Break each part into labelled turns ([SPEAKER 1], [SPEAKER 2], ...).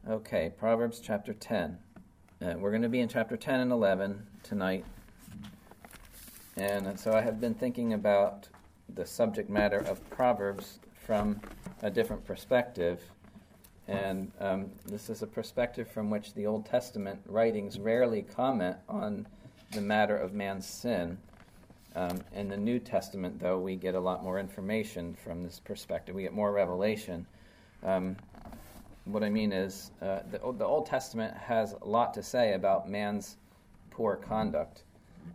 [SPEAKER 1] Okay, Proverbs chapter 10. We're going to be in chapter 10 and 11 tonight. And so I have been thinking about the subject matter of Proverbs from a different perspective. And this is a perspective from which the Old Testament writings rarely comment on the matter of man's sin. In the New Testament, though, we get a lot more information from this perspective. We get more revelation. What I mean is the Old Testament has a lot to say about man's poor conduct.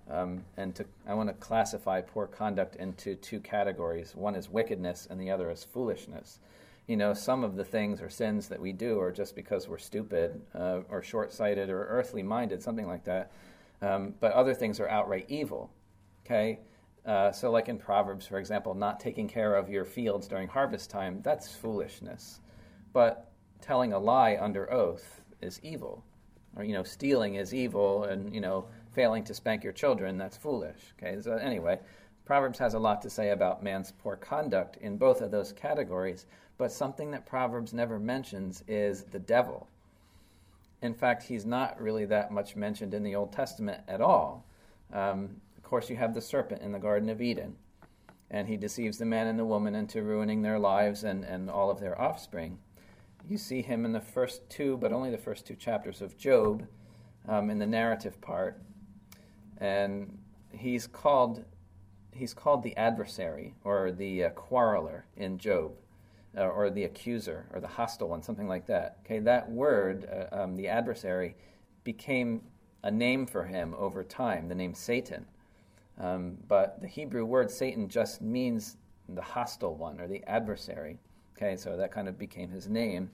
[SPEAKER 1] I want to classify poor conduct into two categories. One is wickedness and the other is foolishness. You know, some of the things or sins that we do are just because we're stupid or short-sighted or earthly minded, something like that. But other things are outright evil. Okay? So like in Proverbs, for example, not taking care of your fields during harvest time, that's foolishness. But telling a lie under oath is evil. Or, stealing is evil, and, failing to spank your children, that's foolish. Okay, so anyway, Proverbs has a lot to say about man's poor conduct in both of those categories, but something that Proverbs never mentions is the devil. In fact, he's not really that much mentioned in the Old Testament at all. Of course, you have the serpent in the Garden of Eden, and he deceives the man and the woman into ruining their lives and all of their offspring. You see him in the first two, but only the first two chapters of Job, in the narrative part, and he's called the adversary or the quarreler in Job, or the accuser or the hostile one, something like that. Okay, that word, the adversary, became a name for him over time. The name Satan, but the Hebrew word Satan just means the hostile one or the adversary. Okay, so that kind of became his name.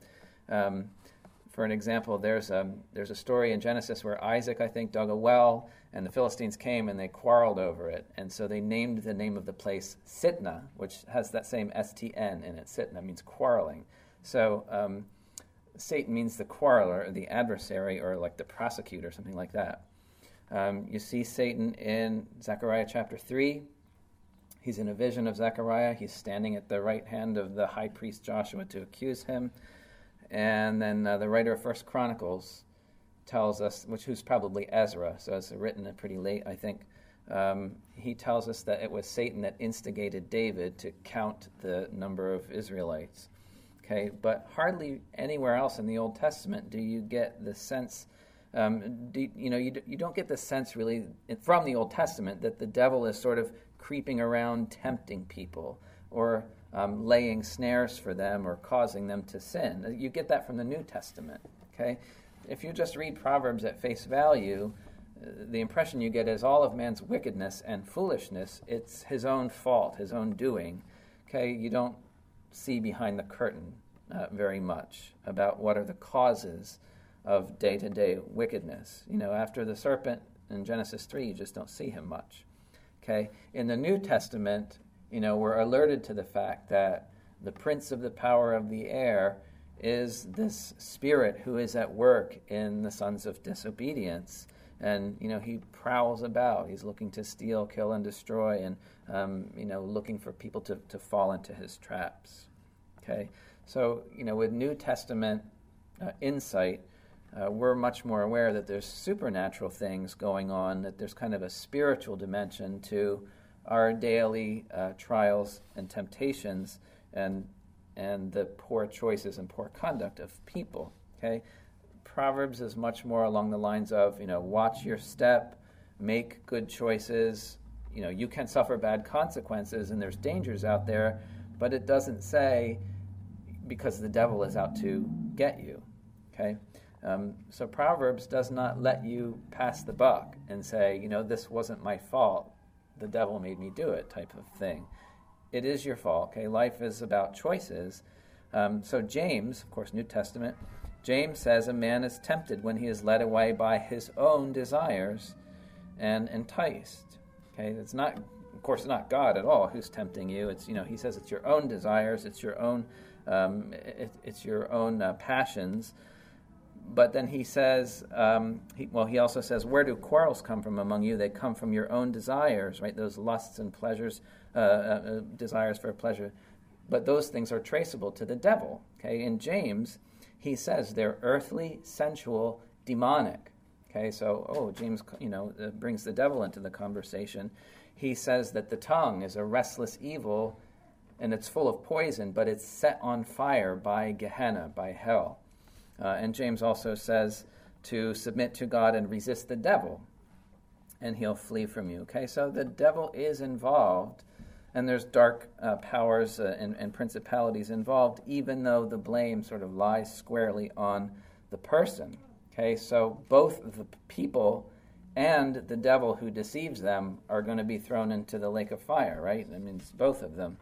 [SPEAKER 1] For an example, there's a story in Genesis where Isaac, I think, dug a well, and the Philistines came and they quarreled over it. And so they named the name of the place Sitnah, which has that same S-T-N in it. Sitnah means quarreling. So Satan means the quarreler, or the adversary, or like the prosecutor, something like that. You see Satan in Zechariah chapter 3. He's in a vision of Zechariah. He's standing at the right hand of the high priest Joshua to accuse him. And then the writer of First Chronicles tells us, who's probably Ezra, so it's written pretty late, I think. He tells us that it was Satan that instigated David to count the number of Israelites. Okay, but hardly anywhere else in the Old Testament do you get the sense. You don't get the sense really from the Old Testament that the devil is sort of creeping around tempting people or laying snares for them or causing them to sin. You get that from the New Testament. Okay, if you just read Proverbs at face value, the impression you get is all of man's wickedness and foolishness, it's his own fault, his own doing. Okay, you don't see behind the curtain very much about what are the causes of day-to-day wickedness. After the serpent in Genesis 3, you just don't see him much. Okay, in the New Testament, we're alerted to the fact that the prince of the power of the air is this spirit who is at work in the sons of disobedience. And, he prowls about. He's looking to steal, kill, and destroy, and, looking for people to fall into his traps. Okay, so, with New Testament insight, we're much more aware that there's supernatural things going on, that there's kind of a spiritual dimension to our daily trials and temptations and the poor choices and poor conduct of people. Okay, Proverbs is much more along the lines of, watch your step, make good choices. You can suffer bad consequences and there's dangers out there, but it doesn't say because the devil is out to get you. Okay. So Proverbs does not let you pass the buck and say, this wasn't my fault, the devil made me do it type of thing. It is your fault. Okay, life is about choices. So James, of course, New Testament, James says a man is tempted when he is led away by his own desires and enticed. Okay, it's not, of course, not God at all who's tempting you. It's he says it's your own desires, it's your own, passions. But then he says, he also says, where do quarrels come from among you? They come from your own desires, right? Those lusts and pleasures, desires for pleasure. But those things are traceable to the devil, okay? In James, he says they're earthly, sensual, demonic. Okay, so, James, brings the devil into the conversation. He says that the tongue is a restless evil, and it's full of poison, but it's set on fire by Gehenna, by hell. And James also says to submit to God and resist the devil, and he'll flee from you. Okay, so the devil is involved, and there's dark powers and principalities involved, even though the blame sort of lies squarely on the person. Okay, so both the people and the devil who deceives them are going to be thrown into the lake of fire, right? I mean, it's both of them.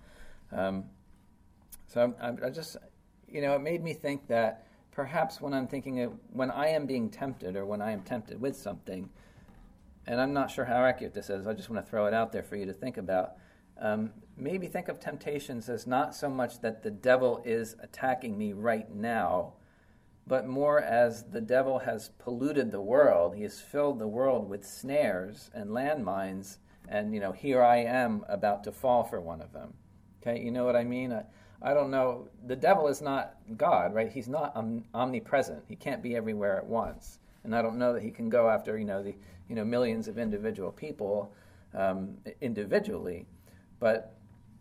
[SPEAKER 1] So I just, it made me think that perhaps when I am being tempted, or when I am tempted with something, and I'm not sure how accurate this is, I just want to throw it out there for you to think about. Maybe think of temptations as not so much that the devil is attacking me right now, but more as the devil has polluted the world. He has filled the world with snares and landmines, and, here I am about to fall for one of them. Okay, you know what I mean? I don't know. The devil is not God, right? He's not omnipresent. He can't be everywhere at once. And I don't know that he can go after, millions of individual people individually. But,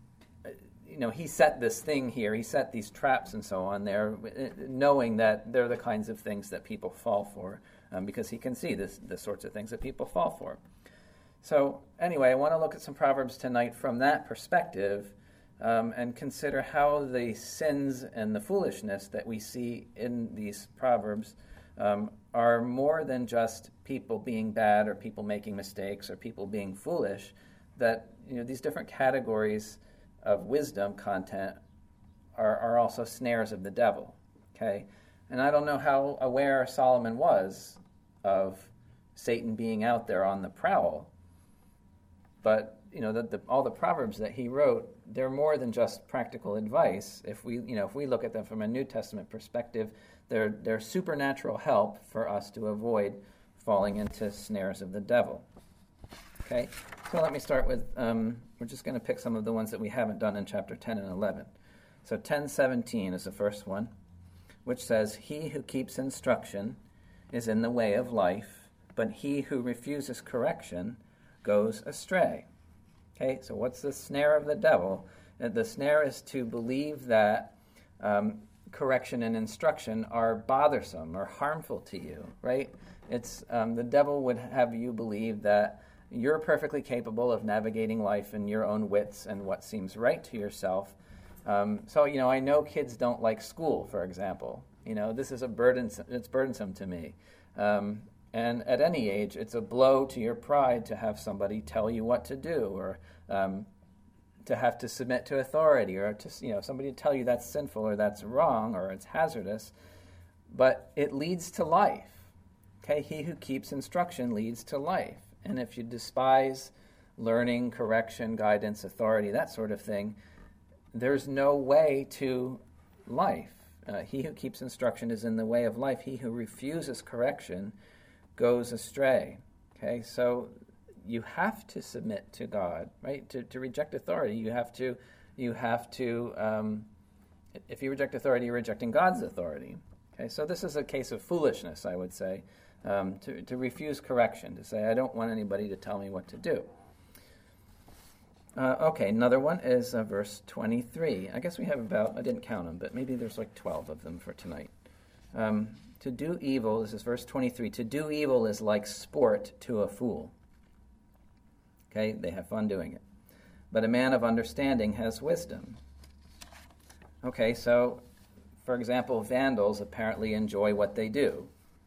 [SPEAKER 1] he set this thing here. He set these traps and so on there, knowing that they're the kinds of things that people fall for, because he can see the sorts of things that people fall for. So anyway, I want to look at some Proverbs tonight from that perspective, and consider how the sins and the foolishness that we see in these Proverbs are more than just people being bad, or people making mistakes, or people being foolish, that these different categories of wisdom content are also snares of the devil. Okay? And I don't know how aware Solomon was of Satan being out there on the prowl, but all the Proverbs that he wrote, they're more than just practical advice. If we look at them from a New Testament perspective, they're supernatural help for us to avoid falling into snares of the devil. Okay, so let me start with, we're just going to pick some of the ones that we haven't done in chapter 10 and 11. So 10:17 is the first one, which says, "He who keeps instruction is in the way of life, but he who refuses correction goes astray." Okay, so what's the snare of the devil? The snare is to believe that correction and instruction are bothersome or harmful to you, right? It's the devil would have you believe that you're perfectly capable of navigating life in your own wits and what seems right to yourself. So I know kids don't like school, for example. This is it's burdensome to me. And at any age, it's a blow to your pride to have somebody tell you what to do, or to have to submit to authority, or to somebody to tell you that's sinful or that's wrong or it's hazardous. But it leads to life. Okay, he who keeps instruction leads to life. And if you despise learning, correction, guidance, authority, that sort of thing, there's no way to life. He who keeps instruction is in the way of life. He who refuses correction goes astray. Okay, so you have to submit to God, right? To reject authority, you have to. If you reject authority, you're rejecting God's authority. Okay, so this is a case of foolishness, I would say, to refuse correction, to say I don't want anybody to tell me what to do. Okay, another one is verse 23. I guess we have I didn't count them, but maybe there's like 12 of them for tonight. To do evil, this is verse 23, to do evil is like sport to a fool. Okay, they have fun doing it. But a man of understanding has wisdom. Okay, so, for example, vandals apparently enjoy what they do.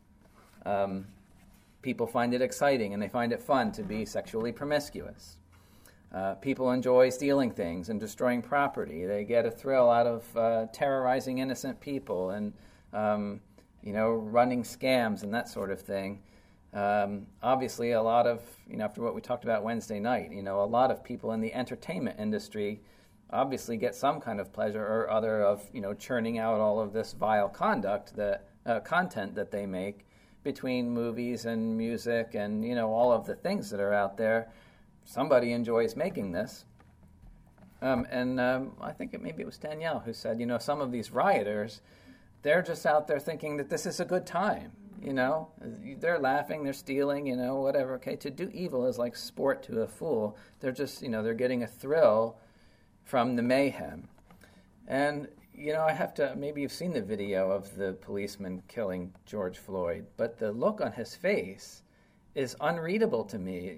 [SPEAKER 1] People find it exciting and they find it fun to be sexually promiscuous. People enjoy stealing things and destroying property. They get a thrill out of terrorizing innocent people and running scams and that sort of thing. Obviously, a lot of, after what we talked about Wednesday night, a lot of people in the entertainment industry obviously get some kind of pleasure or other of, churning out all of this vile content that they make between movies and music and, all of the things that are out there. Somebody enjoys making this. I think maybe it was Danielle who said, some of these rioters, they're just out there thinking that this is a good time. They're laughing, they're stealing, whatever. Okay, to do evil is like sport to a fool. They're just, they're getting a thrill from the mayhem. And, I have to, maybe you've seen the video of the policeman killing George Floyd, but the look on his face is unreadable to me.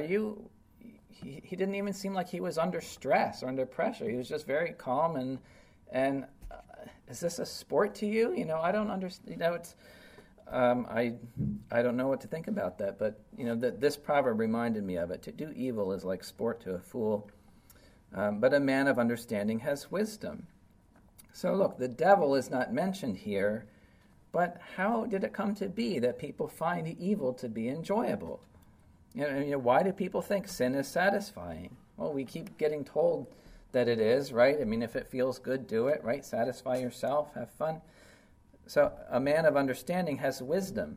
[SPEAKER 1] He didn't even seem like he was under stress or under pressure. He was just very calm and is this a sport to you? I don't understand. It's I don't know what to think about that, but this proverb reminded me of it. To do evil is like sport to a fool, but a man of understanding has wisdom. So look, the devil is not mentioned here, but how did it come to be that people find evil to be enjoyable? Why do people think sin is satisfying? Well, we keep getting told that it is, right? If it feels good, do it, right? Satisfy yourself, have fun. So a man of understanding has wisdom.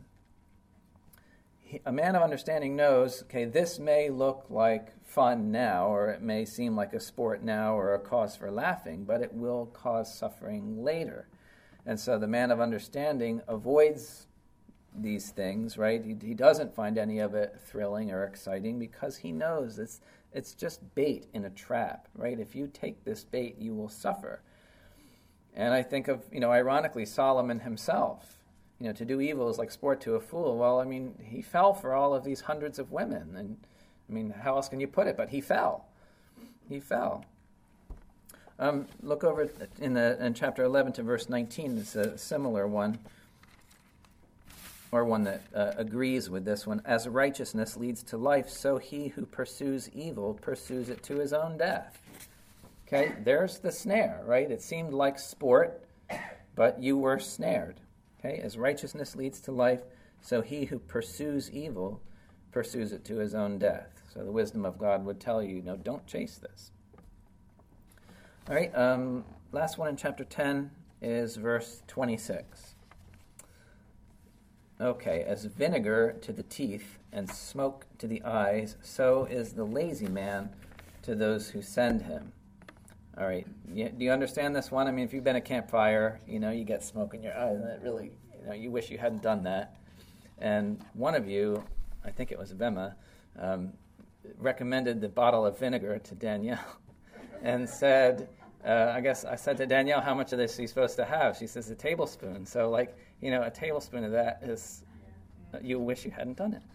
[SPEAKER 1] A man of understanding knows, okay, this may look like fun now, or it may seem like a sport now or a cause for laughing, but it will cause suffering later. And so the man of understanding avoids these things, right? He doesn't find any of it thrilling or exciting because he knows it's just bait in a trap, right? If you take this bait, you will suffer. And I think of, ironically, Solomon himself. To do evil is like sport to a fool. Well, he fell for all of these hundreds of women. And, how else can you put it? But he fell. He fell. Look over in chapter 11 to verse 19. It's a similar one, or one that agrees with this one. As righteousness leads to life, so he who pursues evil pursues it to his own death. Okay, there's the snare, right? It seemed like sport, but you were snared. Okay, as righteousness leads to life, so he who pursues evil pursues it to his own death. So the wisdom of God would tell you, don't chase this. All right, last one in chapter 10 is verse 26. Okay, as vinegar to the teeth and smoke to the eyes, so is the lazy man to those who send him. All right, do you understand this one? If you've been at campfire, you get smoke in your eyes, and it really, you wish you hadn't done that. And one of you, I think it was Vema, recommended the bottle of vinegar to Danielle and said, I said to Danielle, how much of this are you supposed to have? She says, a tablespoon. So, a tablespoon of that is, you wish you hadn't done it.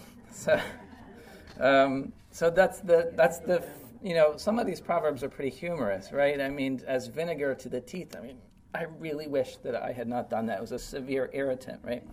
[SPEAKER 1] So that's the some of these proverbs are pretty humorous, right? As vinegar to the teeth, I really wish that I had not done that. It was a severe irritant, right?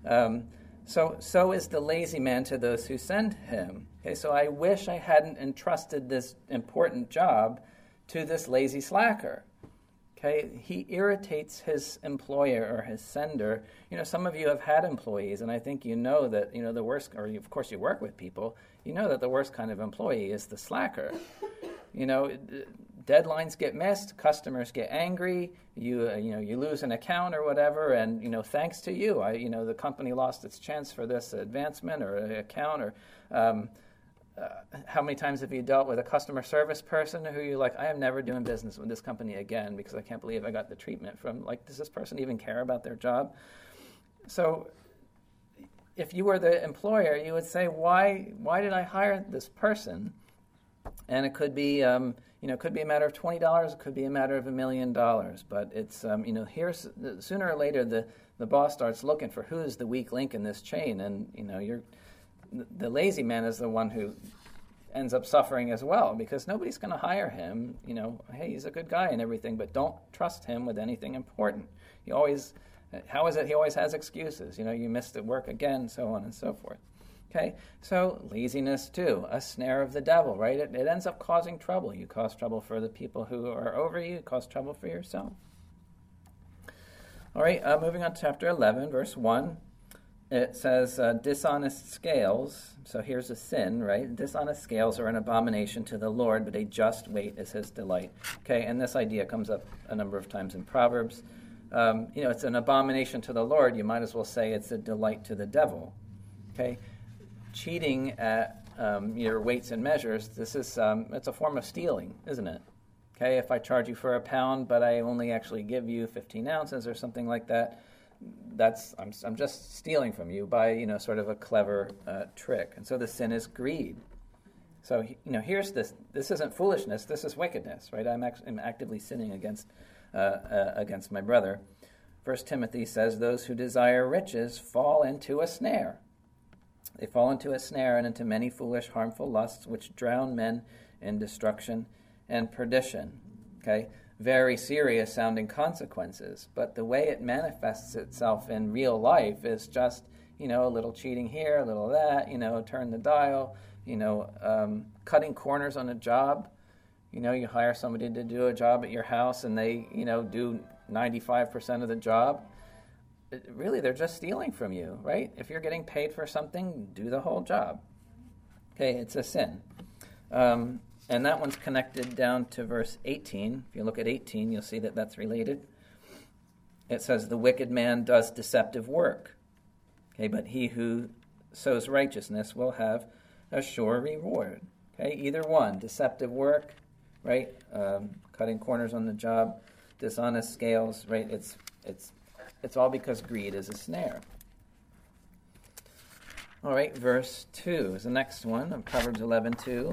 [SPEAKER 1] So is the lazy man to those who send him. Okay, so I wish I hadn't entrusted this important job to this lazy slacker. Okay, he irritates his employer or his sender. Some of you have had employees, and I think that, the worst, or of course you work with people, that the worst kind of employee is the slacker. Deadlines get missed, customers get angry, you lose an account or whatever, and, thanks to you, the company lost its chance for this advancement or account, or how many times have you dealt with a customer service person who you're like, I am never doing business with this company again because I can't believe I got the treatment from, does this person even care about their job? So if you were the employer, you would say, why did I hire this person? And it could be, it could be a matter of $20, it could be a matter of $1 million, but it's, here's, sooner or later the boss starts looking for who is the weak link in this chain, and, the lazy man is the one who ends up suffering as well, because nobody's going to hire him. Hey, he's a good guy and everything, but don't trust him with anything important. He always has excuses. You missed at work again, so on and so forth. Okay, so laziness too, a snare of the devil, right? It ends up causing trouble. You cause trouble for the people who are over you, you cause trouble for yourself. All right, moving on to chapter 11, verse 1. It says, dishonest scales, so here's a sin, right? Dishonest scales are an abomination to the Lord, but a just weight is his delight. Okay, and this idea comes up a number of times in Proverbs. It's an abomination to the Lord. You might as well say it's a delight to the devil. Okay, cheating at your weights and measures, this is it's a form of stealing, isn't it? Okay, if I charge you for a pound, but I only actually give you 15 ounces or something like that, I'm just stealing from you by sort of a clever trick. And so the sin is greed. So here's this. This isn't foolishness. This is wickedness, right? I'm actively sinning against my brother. 1 Timothy says, "Those who desire riches fall into a snare. They fall into a snare and into many foolish, harmful lusts, which drown men in destruction and perdition." Okay, very serious sounding consequences, but the way it manifests itself in real life is just a little cheating here, a little that, turn the dial, cutting corners on a job. You hire somebody to do a job at your house and they do 95% of the job. Really, they're just stealing from you, right? If you're getting paid for something, do the whole job. Okay, it's a sin. And that one's connected down to verse 18. If you look at 18, you'll see that that's related. It says, "The wicked man does deceptive work. Okay, but he who sows righteousness will have a sure reward." Okay, either one, deceptive work, right? Cutting corners on the job, dishonest scales, right? It's all because greed is a snare. All right, verse 2 is the next one of Proverbs 11:2.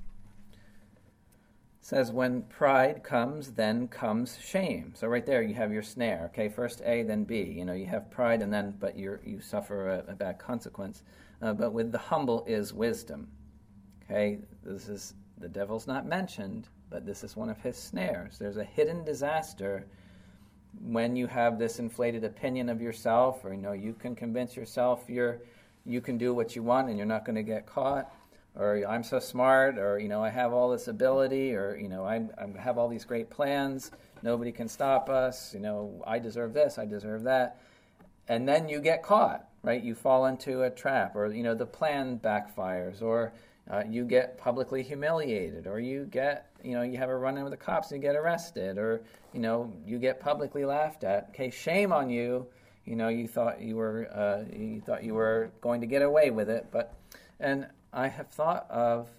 [SPEAKER 1] Says, "When pride comes, then comes shame." So right there you have your snare. Okay, first A, then B. You have pride, but you suffer a bad consequence. But with the humble is wisdom. Okay, the devil's not mentioned, but this is one of his snares. There's a hidden disaster when you have this inflated opinion of yourself, or you can convince yourself you can do what you want and you're not going to get caught. Or I'm so smart, or I have all this ability, or I have all these great plans. Nobody can stop us. I deserve this, I deserve that, and then you get caught, right? You fall into a trap, or the plan backfires, or you get publicly humiliated, or you get you have a run-in with the cops and you get arrested, or you get publicly laughed at. Okay, shame on you. You thought you were going to get away with it, and I have thought of,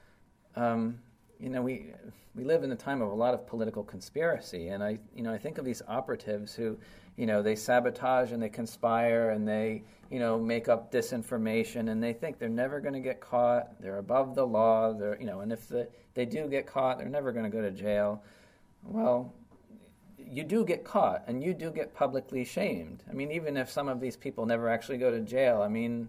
[SPEAKER 1] we live in a time of a lot of political conspiracy, and I think of these operatives who, they sabotage and they conspire and they, make up disinformation, and they think they're never going to get caught. They're above the law. And if they do get caught, they're never going to go to jail. Well, you do get caught, and you do get publicly shamed. I mean, even if some of these people never actually go to jail, I mean,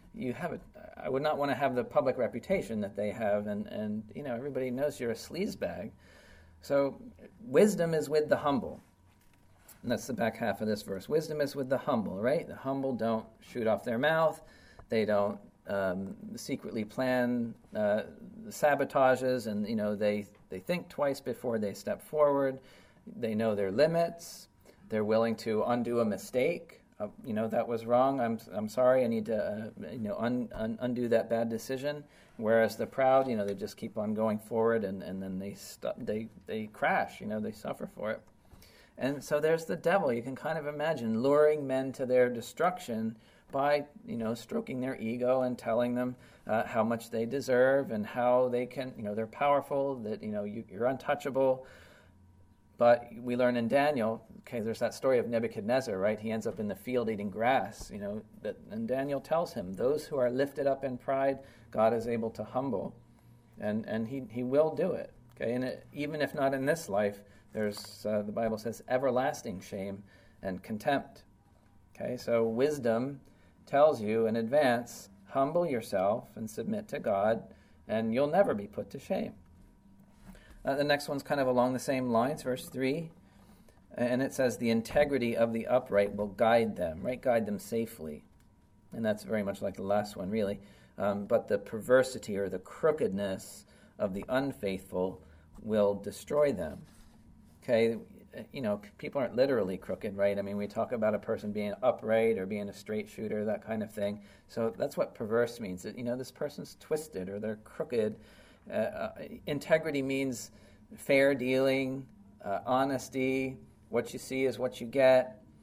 [SPEAKER 1] I would not want to have the public reputation that they have, and everybody knows you're a sleazebag. So wisdom is with the humble. And that's the back half of this verse. Wisdom is with the humble, right? The humble don't shoot off their mouth. They don't secretly plan sabotages, and they think twice before they step forward. They know their limits. They're willing to undo a mistake. That was wrong. I'm sorry. I need to undo that bad decision. Whereas the proud, they just keep on going forward, and then they crash. They suffer for it. And so there's the devil. You can kind of imagine luring men to their destruction by stroking their ego and telling them how much they deserve and how they can they're powerful, that you're untouchable. But we learn in Daniel, okay, there's that story of Nebuchadnezzar, right? He ends up in the field eating grass, and Daniel tells him, those who are lifted up in pride, God is able to humble, and he will do it, okay? And even if not in this life, there's, the Bible says, everlasting shame and contempt, okay? So wisdom tells you in advance, humble yourself and submit to God, and you'll never be put to shame. The next one's kind of along the same lines, verse 3. And it says, the integrity of the upright will guide them, right? Guide them safely. And that's very much like the last one, really. But the perversity or the crookedness of the unfaithful will destroy them. Okay, people aren't literally crooked, right? I mean, we talk about a person being upright or being a straight shooter, that kind of thing. So that's what perverse means. That, this person's twisted or they're crooked. Integrity means fair dealing, honesty. What you see is what you get,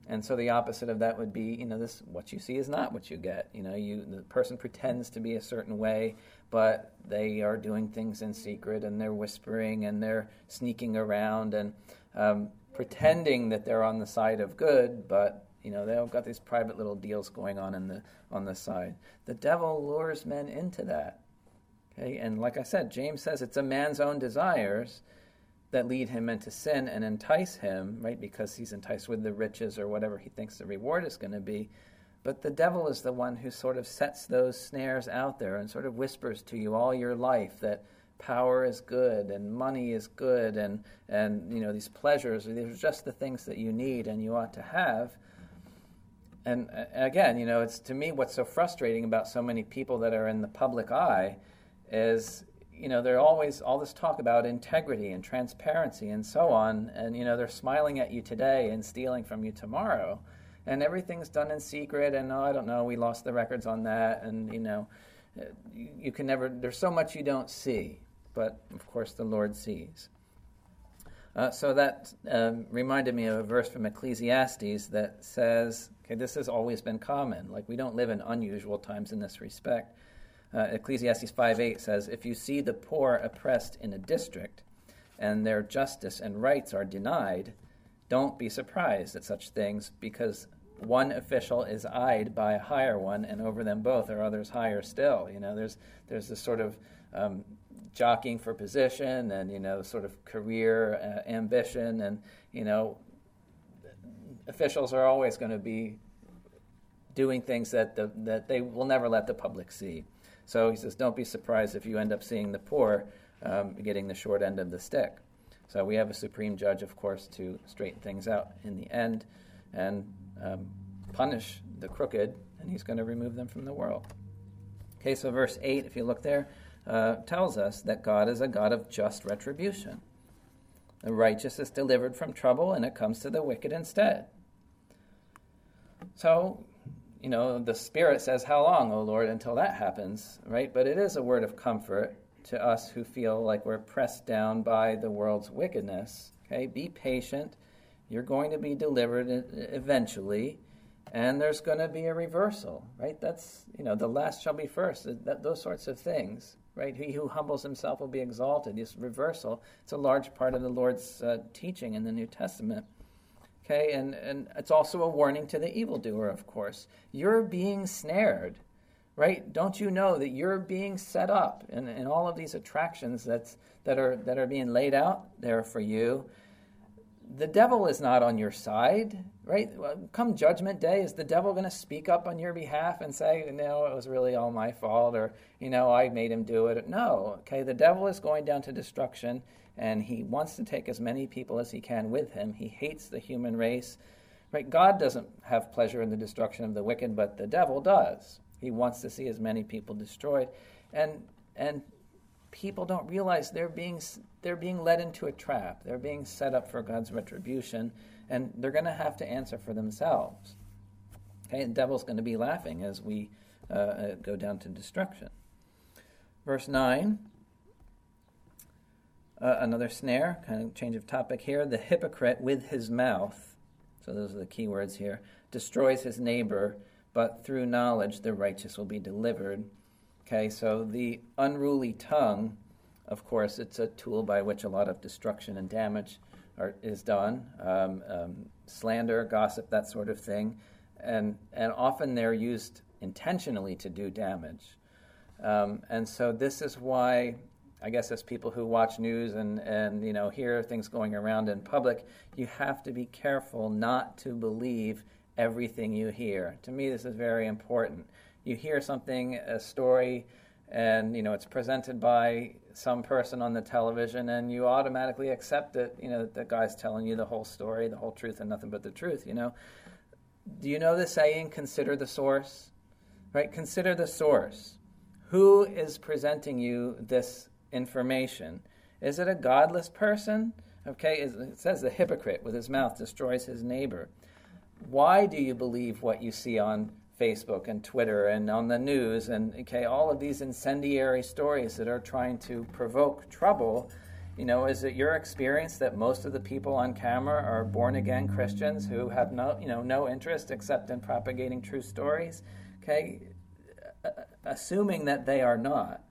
[SPEAKER 1] And so the opposite of that would be, this what you see is not what you get. The person pretends to be a certain way, but they are doing things in secret, and they're whispering, and they're sneaking around, and pretending that they're on the side of good, but they've got these private little deals going on the side. The devil lures men into that. Okay, and like I said, James says it's a man's own desires that lead him into sin and entice him, right? Because he's enticed with the riches or whatever he thinks the reward is going to be. But the devil is the one who sort of sets those snares out there and sort of whispers to you all your life that power is good and money is good and these pleasures, these are just the things that you need and you ought to have. And again, it's to me what's so frustrating about so many people that are in the public eye is they're always all this talk about integrity and transparency and so on, and they're smiling at you today and stealing from you tomorrow, and everything's done in secret, and I don't know, we lost the records on that, and you can never, there's so much you don't see, but of course the Lord sees. So that reminded me of a verse from Ecclesiastes that says, okay, this has always been common, like we don't live in unusual times in this respect. Ecclesiastes 5:8 says, if you see the poor oppressed in a district and their justice and rights are denied, don't be surprised at such things, because one official is eyed by a higher one, and over them both are others higher still. There's this sort of jockeying for position and, sort of career ambition, and, officials are always going to be doing things that they will never let the public see. So he says, don't be surprised if you end up seeing the poor getting the short end of the stick. So we have a supreme judge, of course, to straighten things out in the end and punish the crooked, and he's going to remove them from the world. Okay, so verse 8, if you look there, tells us that God is a God of just retribution. The righteous is delivered from trouble, and it comes to the wicked instead. So, the Spirit says, how long, O Lord, until that happens, right? But it is a word of comfort to us who feel like we're pressed down by the world's wickedness. Okay, be patient. You're going to be delivered eventually, and there's going to be a reversal, right? That's, the last shall be first, those sorts of things, right? He who humbles himself will be exalted. This reversal, it's a large part of the Lord's teaching in the New Testament. Okay, and it's also a warning to the evildoer, of course. You're being snared, right? Don't you know that you're being set up in all of these attractions that are being laid out there for you? The devil is not on your side, right? Come Judgment Day, is the devil going to speak up on your behalf and say, no, it was really all my fault, or, I made him do it? No, okay, the devil is going down to destruction, and he wants to take as many people as he can with him. He hates the human race, right? God doesn't have pleasure in the destruction of the wicked, but the devil does. He wants to see as many people destroyed, and people don't realize they're being led into a trap. They're being set up for God's retribution, and they're going to have to answer for themselves. Okay, the devil's going to be laughing as we go down to destruction. Verse 9, another snare, kind of change of topic here. The hypocrite with his mouth, so those are the key words here, destroys his neighbor, but through knowledge the righteous will be delivered. Okay, so the unruly tongue, of course, it's a tool by which a lot of destruction and damage is done. Slander, gossip, that sort of thing. And often they're used intentionally to do damage. And so this is why, I guess, as people who watch news and hear things going around in public, you have to be careful not to believe everything you hear. To me, this is very important. You hear something, a story, and it's presented by some person on the television, and you automatically accept it. That the guy's telling you the whole story, the whole truth, and nothing but the truth. Do you know the saying, consider the source? Right? Consider the source. Who is presenting you this information? Is it a godless person? Okay, it says the hypocrite with his mouth destroys his neighbor. Why do you believe what you see on Facebook and Twitter and on the news and all of these incendiary stories that are trying to provoke trouble? Is it your experience that most of the people on camera are born-again Christians who have no interest except in propagating true stories? Okay, assuming that they are not,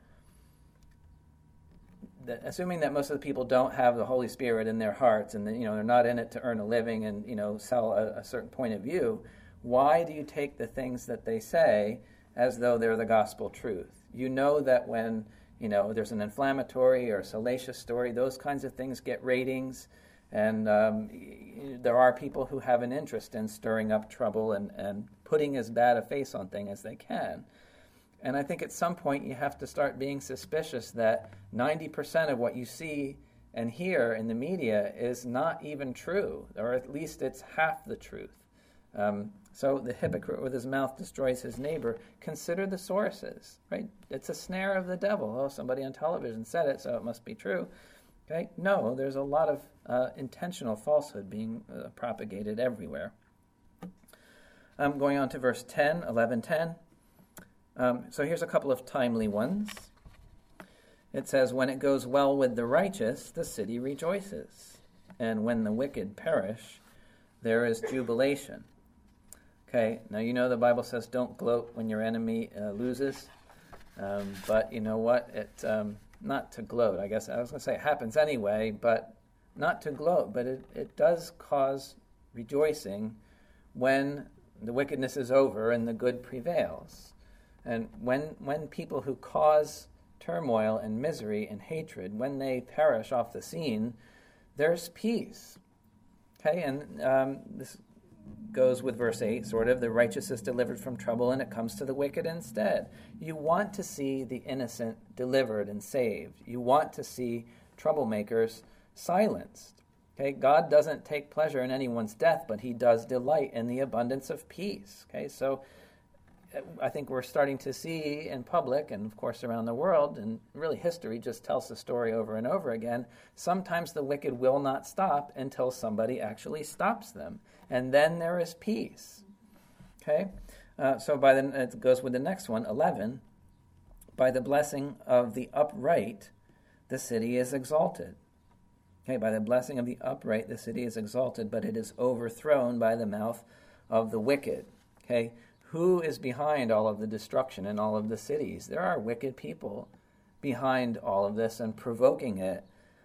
[SPEAKER 1] assuming that most of the people don't have the Holy Spirit in their hearts and they're not in it to earn a living and sell a certain point of view, why do you take the things that they say as though they're the gospel truth? You know that when there's an inflammatory or salacious story, those kinds of things get ratings, and there are people who have an interest in stirring up trouble and putting as bad a face on things as they can. And I think at some point you have to start being suspicious that 90% of what you see and hear in the media is not even true, or at least it's half the truth. So the hypocrite with his mouth destroys his neighbor. Consider the sources, right? It's a snare of the devil. Oh, somebody on television said it, so it must be true. Okay? No, there's a lot of intentional falsehood being propagated everywhere. Going on to verse 10, 11:10. So here's a couple of timely ones. It says, when it goes well with the righteous, the city rejoices. And when the wicked perish, there is jubilation. Okay, now the Bible says don't gloat when your enemy loses. But you know what? Not to gloat. I guess I was going to say it happens anyway, but not to gloat. But it does cause rejoicing when the wickedness is over and the good prevails. And when people who cause turmoil and misery and hatred, when they perish off the scene, there's peace. Okay, and this goes with verse 8, sort of. The righteous is delivered from trouble, and it comes to the wicked instead. You want to see the innocent delivered and saved. You want to see troublemakers silenced. Okay, God doesn't take pleasure in anyone's death, but he does delight in the abundance of peace. Okay, so I think we're starting to see in public and, of course, around the world, and really history just tells the story over and over again, sometimes the wicked will not stop until somebody actually stops them. And then there is peace. Okay? So it goes with the next one, 11. By the blessing of the upright, the city is exalted. Okay, by the blessing of the upright, the city is exalted, but it is overthrown by the mouth of the wicked. Okay? Who is behind all of the destruction in all of the cities? There are wicked people behind all of this and provoking it.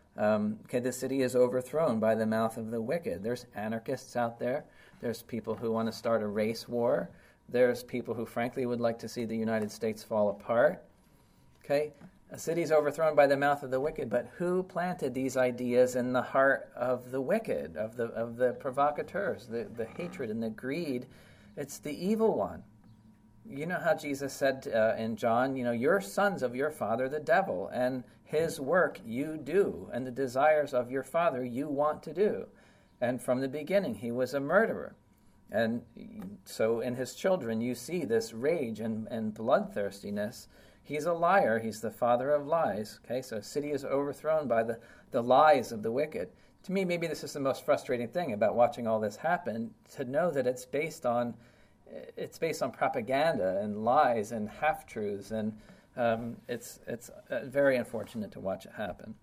[SPEAKER 1] The city is overthrown by the mouth of the wicked. There's anarchists out there. There's people who want to start a race war. There's people who, frankly, would like to see the United States fall apart. Okay? A city is overthrown by the mouth of the wicked, but who planted these ideas in the heart of the wicked, of the provocateurs, the hatred and the greed? It's the evil one. You know how Jesus said in John, you're sons of your father, the devil, and his work you do, and the desires of your father you want to do. And from the beginning, he was a murderer. And so in his children, you see this rage and bloodthirstiness. He's a liar. He's the father of lies. Okay, so a city is overthrown by the lies of the wicked. To me, maybe this is the most frustrating thing about watching all this happen, to know that it's based on propaganda and lies and half-truths, and it's very unfortunate to watch it happen.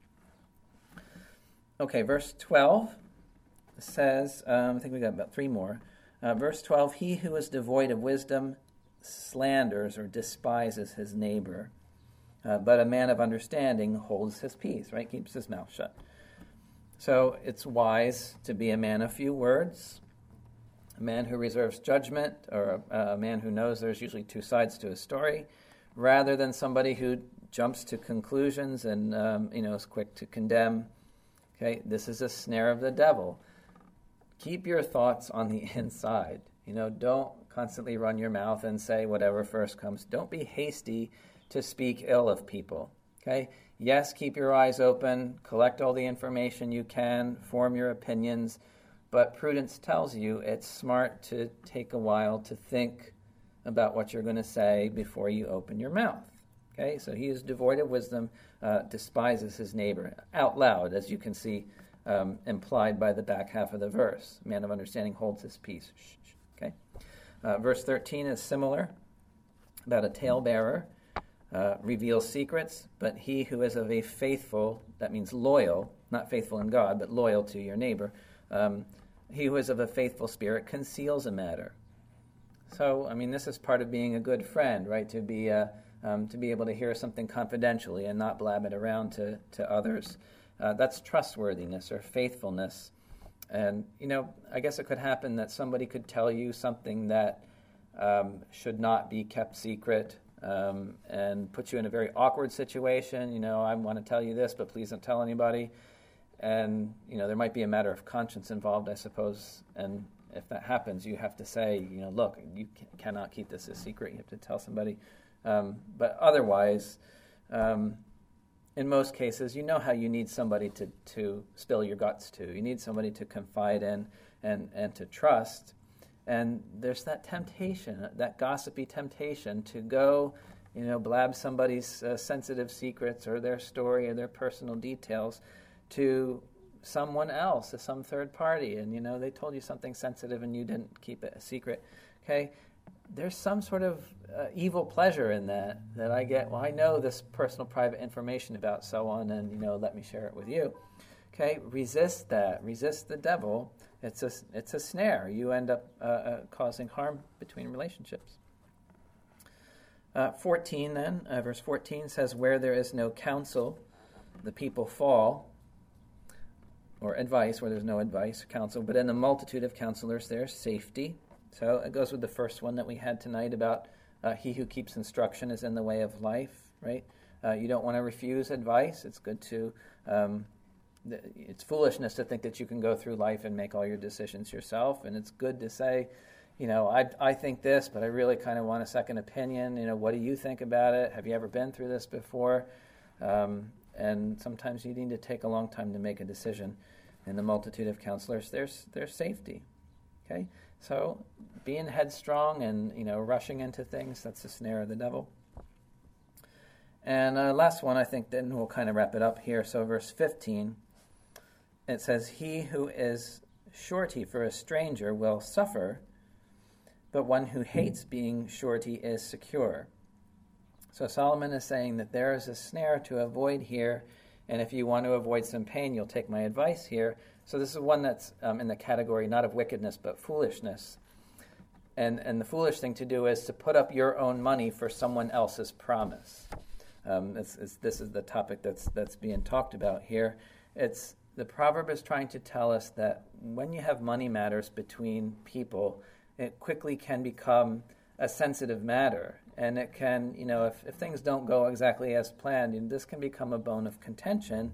[SPEAKER 1] Okay, verse 12 says, I think we got about 3 more. Verse 12, he who is devoid of wisdom slanders or despises his neighbor, but a man of understanding holds his peace, right? Keeps his mouth shut. So it's wise to be a man of few words, a man who reserves judgment, or a man who knows there's usually 2 sides to a story, rather than somebody who jumps to conclusions and is quick to condemn. Okay, this is a snare of the devil. Keep your thoughts on the inside. Don't constantly run your mouth and say whatever first comes. Don't be hasty to speak ill of people. Okay? Yes, keep your eyes open, collect all the information you can, form your opinions, but prudence tells you it's smart to take a while to think about what you're going to say before you open your mouth. Okay? So he is devoid of wisdom, despises his neighbor out loud, as you can see implied by the back half of the verse. A man of understanding holds his peace. Okay? Verse 13 is similar, about a talebearer. reveals secrets, but he who is of a faithful, that means loyal, not faithful in God, but loyal to your neighbor, he who is of a faithful spirit conceals a matter. So, I mean, this is part of being a good friend, right? To be able to hear something confidentially and not blab it around to others. That's trustworthiness or faithfulness. And, I guess it could happen that somebody could tell you something that should not be kept secret, and put you in a very awkward situation. I want to tell you this, but please don't tell anybody. And, there might be a matter of conscience involved, I suppose. And if that happens, you have to say, look, you cannot keep this a secret. You have to tell somebody. But otherwise, in most cases, how you need somebody to spill your guts to. You need somebody to confide in and to trust. And there's that temptation, that gossipy temptation to go, blab somebody's sensitive secrets or their story or their personal details to someone else, to some third party. And, they told you something sensitive and you didn't keep it a secret. Okay? There's some sort of evil pleasure in that I get. Well, I know this personal private information about someone and, let me share it with you. Okay? Resist that. Resist the devil. It's a snare. You end up causing harm between relationships. 14 then, verse 14 says, where there is no counsel, the people fall, or advice, where there's no advice, counsel, but in the multitude of counselors there's safety. So it goes with the first one that we had tonight about he who keeps instruction is in the way of life, right? You don't want to refuse advice. It's good to... it's foolishness to think that you can go through life and make all your decisions yourself, and it's good to say, I think this, but I really kind of want a second opinion. What do you think about it? Have you ever been through this before? And sometimes you need to take a long time to make a decision. In the multitude of counselors, there's safety. Okay, so being headstrong and rushing into things, that's the snare of the devil. And last one, I think, then we'll kind of wrap it up here. So verse 15, it says, he who is surety for a stranger will suffer, but one who hates being surety is secure. So Solomon is saying that there is a snare to avoid here, and if you want to avoid some pain, you'll take my advice here. So this is one that's in the category not of wickedness, but foolishness. And the foolish thing to do is to put up your own money for someone else's promise. This is the topic that's being talked about here. The proverb is trying to tell us that when you have money matters between people, it quickly can become a sensitive matter. And it can, if things don't go exactly as planned, this can become a bone of contention.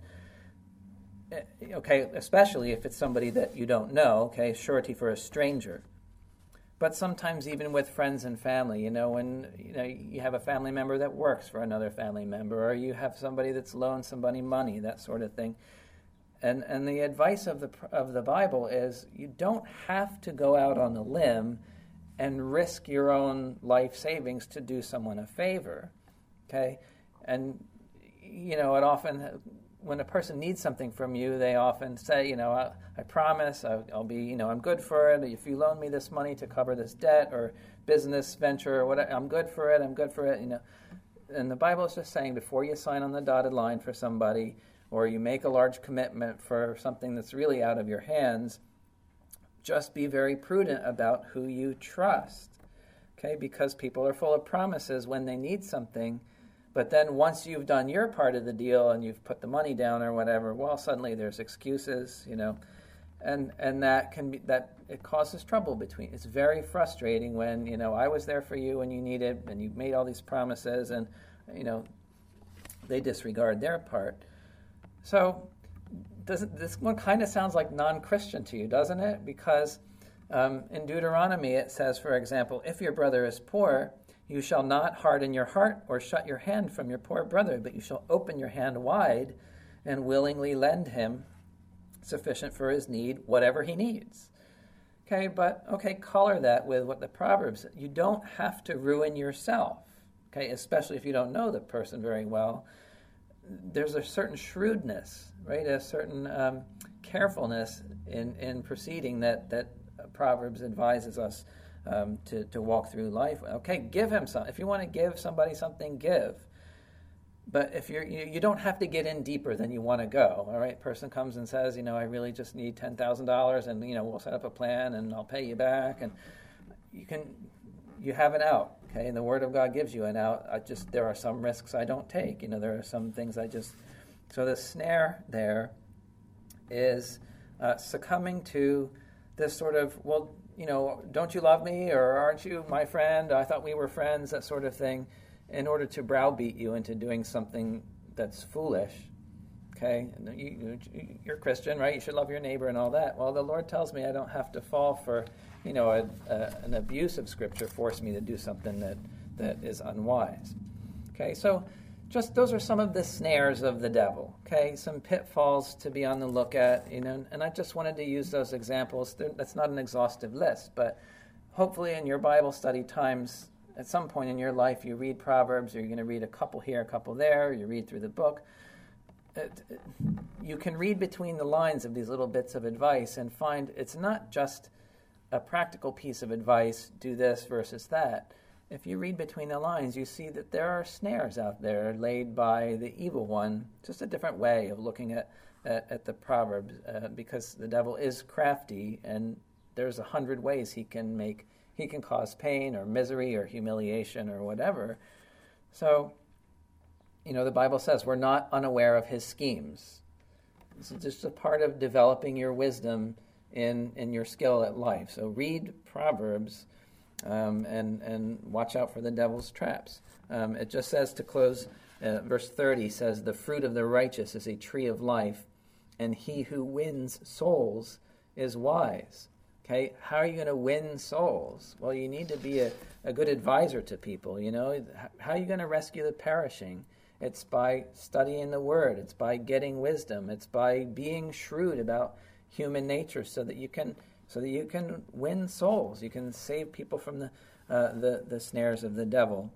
[SPEAKER 1] Okay, especially if it's somebody that you don't know, okay, surety for a stranger. But sometimes even with friends and family, when you have a family member that works for another family member, or you have somebody that's loaned somebody money, that sort of thing. And the advice of the Bible is you don't have to go out on a limb and risk your own life savings to do someone a favor. Okay? And it often, when a person needs something from you, they often say, I promise I'll be, I'm good for it. If you loan me this money to cover this debt or business venture or whatever, I'm good for it. And the Bible is just saying before you sign on the dotted line for somebody or you make a large commitment for something that's really out of your hands, just be very prudent about who you trust. Okay? Because people are full of promises when they need something. But then once you've done your part of the deal and you've put the money down or whatever, well, suddenly there's excuses, and that can be, that it causes trouble between. It's very frustrating when, I was there for you when you needed, and you've made all these promises, and, they disregard their part. So this one kind of sounds like non-Christian to you, doesn't it? Because in Deuteronomy it says, for example, if your brother is poor, you shall not harden your heart or shut your hand from your poor brother, but you shall open your hand wide and willingly lend him sufficient for his need, whatever he needs. Color that with what the Proverbs, you don't have to ruin yourself, especially if you don't know the person very well. There's a certain shrewdness, right? A certain carefulness in proceeding that Proverbs advises us to walk through life. Okay, give him some. If you want to give somebody something, give. But if you don't have to get in deeper than you want to go. All right, person comes and says, I really just need $10,000, and we'll set up a plan, and I'll pay you back, and you have an out. Okay, and the Word of God gives you an out. There are some risks I don't take. There are some things so the snare there is succumbing to this sort of, well, don't you love me, or aren't you my friend? I thought we were friends, that sort of thing, in order to browbeat you into doing something that's foolish. Okay, you're Christian, right? You should love your neighbor and all that. Well, the Lord tells me I don't have to fall for, an abuse of Scripture, force me to do something that is unwise. Okay, so just those are some of the snares of the devil. Okay, some pitfalls to be on the look at. And I just wanted to use those examples. That's not an exhaustive list, but hopefully in your Bible study times, at some point in your life, you read Proverbs, or you're going to read a couple here, a couple there, you read through the book. You can read between the lines of these little bits of advice and find it's not just a practical piece of advice, do this versus that. If you read between the lines, you see that there are snares out there laid by the evil one, just a different way of looking at the Proverbs, because the devil is crafty, and there's 100 ways he can cause pain or misery or humiliation or whatever. So, the Bible says we're not unaware of his schemes. This is just a part of developing your wisdom in your skill at life. So read Proverbs and watch out for the devil's traps. It just says to close, verse 30 says, "The fruit of the righteous is a tree of life, and he who wins souls is wise." Okay, how are you going to win souls? Well, you need to be a good advisor to people, How are you going to rescue the perishing? It's by studying the Word. It's by getting wisdom. It's by being shrewd about human nature so that you can win souls. You can save people from the snares of the devil.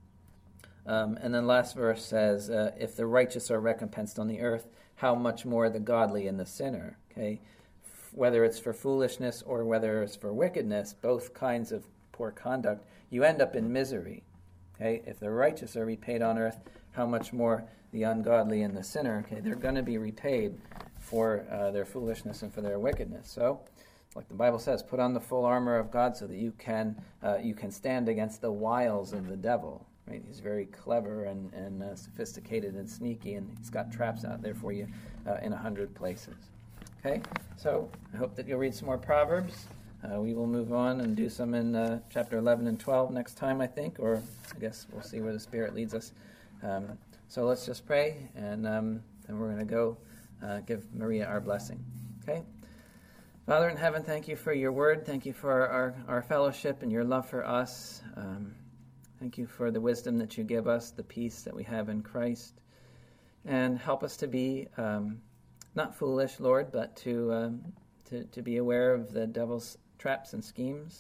[SPEAKER 1] And then last verse says, if the righteous are recompensed on the earth, how much more the godly and the sinner? Okay, whether it's for foolishness or whether it's for wickedness, both kinds of poor conduct, you end up in misery. Okay, if the righteous are repaid on earth, how much more the ungodly and the sinner? Okay, they're going to be repaid for their foolishness and for their wickedness. So, like the Bible says, put on the full armor of God so that you can stand against the wiles of the devil. Right? He's very clever and sophisticated and sneaky, and he's got traps out there for you in 100 places. Okay, so I hope that you'll read some more Proverbs. We will move on and do some in chapter 11 and 12 next time, I think, or I guess we'll see where the Spirit leads us. So let's just pray, and then we're going to go give Maria our blessing. Okay? Father in heaven, thank you for your word. Thank you for our fellowship and your love for us. Thank you for the wisdom that you give us, the peace that we have in Christ. And help us to be not foolish, Lord, but to be aware of the devil's traps and schemes,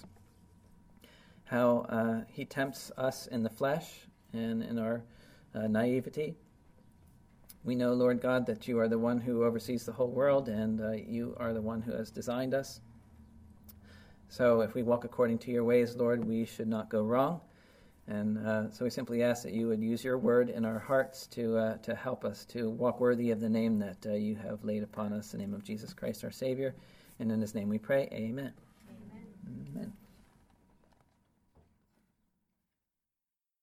[SPEAKER 1] how he tempts us in the flesh and in our naivety. We know, Lord God, that you are the one who oversees the whole world, and you are the one who has designed us. So if we walk according to your ways, Lord, we should not go wrong. And so we simply ask that you would use your word in our hearts to help us to walk worthy of the name that you have laid upon us, the name of Jesus Christ, our Savior. And in his name we pray, amen. Amen. Amen.